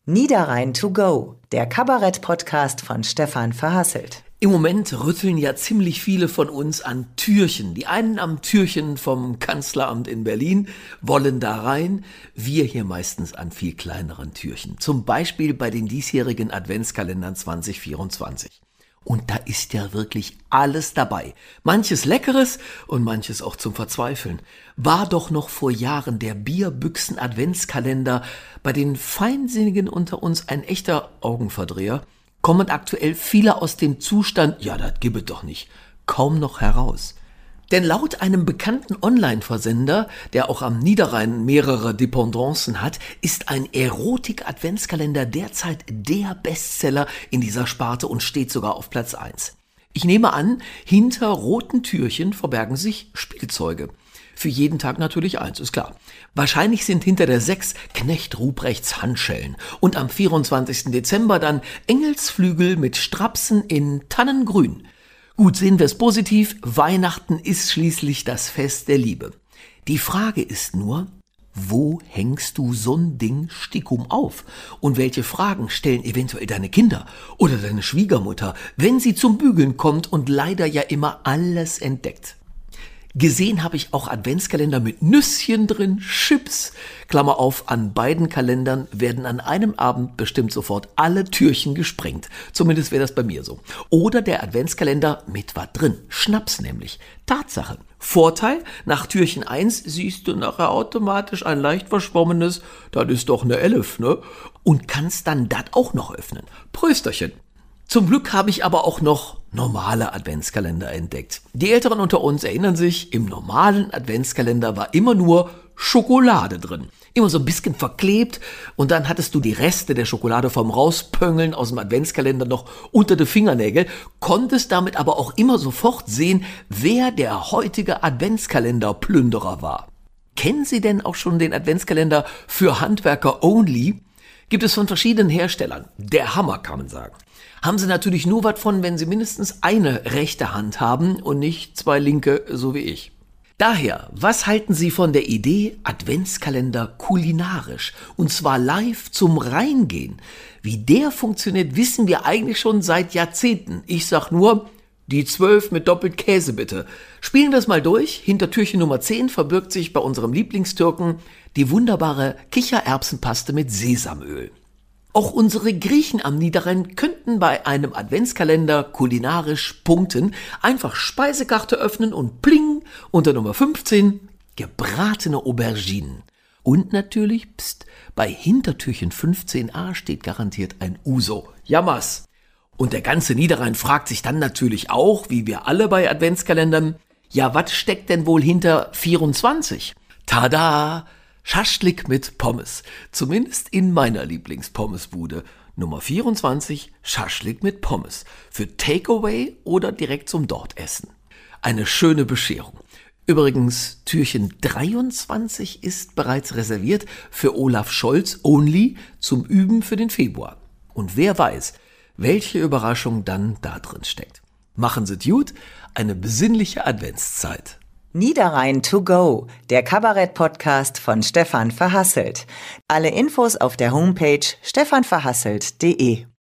Niederrhein to go, der Kabarett-Podcast von Stefan Verhasselt. Im Moment rütteln ja ziemlich viele von uns an Türchen. Die einen am Türchen vom Kanzleramt in Berlin, wollen da rein. Wir hier meistens an viel kleineren Türchen. Zum Beispiel bei den diesjährigen Adventskalendern 2024. Und da ist ja wirklich alles dabei. Manches Leckeres und manches auch zum Verzweifeln. War doch noch vor Jahren der Bierbüchsen-Adventskalender bei den Feinsinnigen unter uns ein echter Augenverdreher, kommen aktuell viele aus dem Zustand, ja, das gibt es doch nicht, kaum noch heraus. Denn laut einem bekannten Online-Versender, der auch am Niederrhein mehrere Dependancen hat, ist ein Erotik-Adventskalender derzeit der Bestseller in dieser Sparte und steht sogar auf Platz 1. Ich nehme an, hinter roten Türchen verbergen sich Spielzeuge. Für jeden Tag natürlich eins, ist klar. Wahrscheinlich sind hinter der 6 Knecht Ruprechts Handschellen und am 24. Dezember dann Engelsflügel mit Strapsen in Tannengrün. Gut, sehen wir es positiv, Weihnachten ist schließlich das Fest der Liebe. Die Frage ist nur, wo hängst du so ein Ding stickum auf? Und welche Fragen stellen eventuell deine Kinder oder deine Schwiegermutter, wenn sie zum Bügeln kommt und leider ja immer alles entdeckt? Gesehen habe ich auch Adventskalender mit Nüsschen drin, Chips. Klammer auf, an beiden Kalendern werden an einem Abend bestimmt sofort alle Türchen gesprengt. Zumindest wäre das bei mir so. Oder der Adventskalender mit was drin. Schnaps nämlich. Tatsache. Vorteil, nach Türchen 1 siehst du nachher automatisch ein leicht verschwommenes, das ist doch eine 11, ne? Und kannst dann das auch noch öffnen. Prösterchen. Zum Glück habe ich aber auch noch normale Adventskalender entdeckt. Die Älteren unter uns erinnern sich, im normalen Adventskalender war immer nur Schokolade drin. Immer so ein bisschen verklebt und dann hattest du die Reste der Schokolade vom Rauspöngeln aus dem Adventskalender noch unter den Fingernägeln, konntest damit aber auch immer sofort sehen, wer der heutige Adventskalender-Plünderer war. Kennen Sie denn auch schon den Adventskalender für Handwerker only? Gibt es von verschiedenen Herstellern. Der Hammer, kann man sagen. Haben Sie natürlich nur was von, wenn Sie mindestens eine rechte Hand haben und nicht zwei linke, so wie ich. Daher, was halten Sie von der Idee Adventskalender kulinarisch? Und zwar live zum Reingehen. Wie der funktioniert, wissen wir eigentlich schon seit Jahrzehnten. Ich sag nur, die 12 mit doppelt Käse bitte. Spielen wir es mal durch. Hinter Türchen Nummer 10 verbirgt sich bei unserem Lieblingstürken die wunderbare Kichererbsenpaste mit Sesamöl. Auch unsere Griechen am Niederrhein könnten bei einem Adventskalender kulinarisch punkten. Einfach Speisekarte öffnen und pling, unter Nummer 15, gebratene Auberginen. Und natürlich, bei Hintertürchen 15a steht garantiert ein Uso. Jammers. Und der ganze Niederrhein fragt sich dann natürlich auch, wie wir alle bei Adventskalendern, ja, was steckt denn wohl hinter 24? Tada! Schaschlik mit Pommes. Zumindest in meiner Lieblingspommes-Bude. Nummer 24, Schaschlik mit Pommes. Für Takeaway oder direkt zum Dortessen. Eine schöne Bescherung. Übrigens, Türchen 23 ist bereits reserviert für Olaf Scholz only zum Üben für den Februar. Und wer weiß, welche Überraschung dann da drin steckt. Machen Sie's gut, eine besinnliche Adventszeit. Niederrhein to go, der Kabarett-Podcast von Stefan Verhasselt. Alle Infos auf der Homepage stefanverhasselt.de.